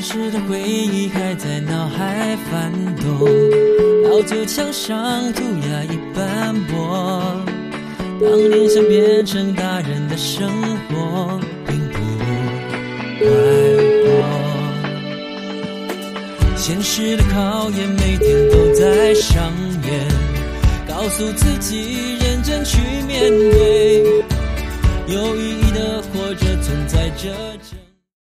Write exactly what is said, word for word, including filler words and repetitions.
实的回忆还在脑海翻动，老旧墙上涂鸦已斑驳，当年想变成大人的生活并不快活，现实的考验每天都在上演，告诉自己认真去面对，有意义的活着存在着。